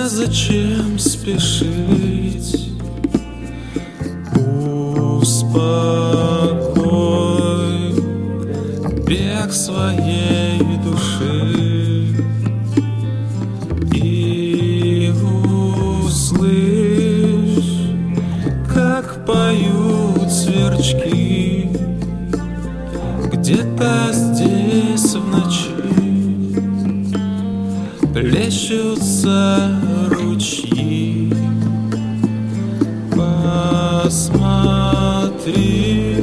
Незачем спешить, успокой бег своей души и услышь, как поют сверчки где-то здесь в ночи. Плещутся ручьи. Посмотри,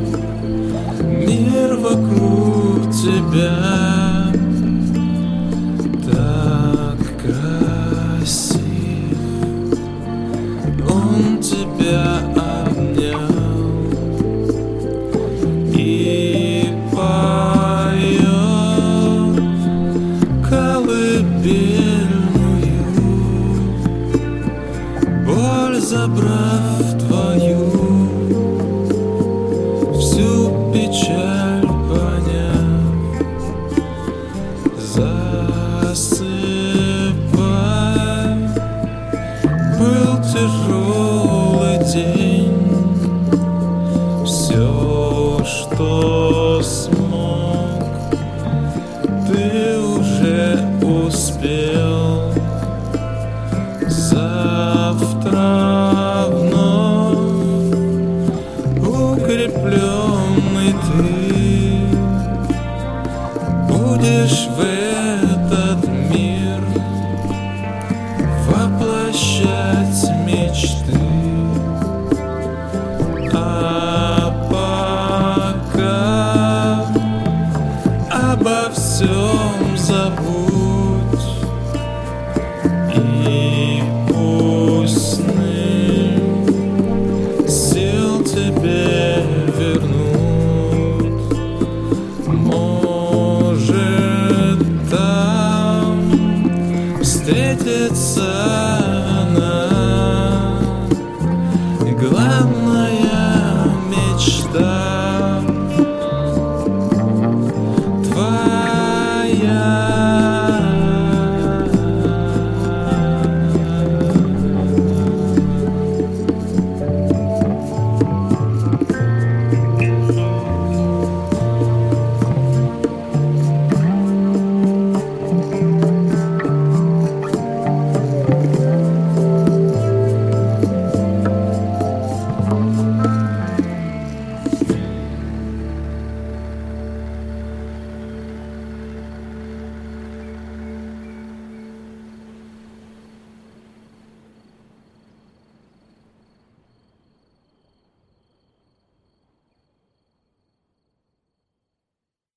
мир вокруг тебя так красив. Он тебя обнял и поет колыбельную, боль забрав твою, всю печаль поняв. Засыпай, был тяжелый день, все, что смог, ты уже успел. Завтра вновь укрепленный ты будешь в этот мир воплощать мечты. А пока обо всем забудь и пусть сны сил тебе вернут. Может, там встретится она, главная мечта.